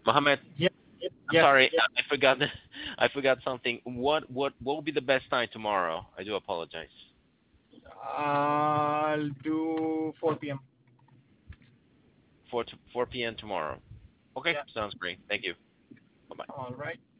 Mohammed, Yep, yep, I'm yes. sorry, I forgot. I forgot something. What will be the best time tomorrow? I do apologize. I'll do 4 p.m. 4 p.m. tomorrow. Okay, Yeah, sounds great. Thank you. Bye bye. all right.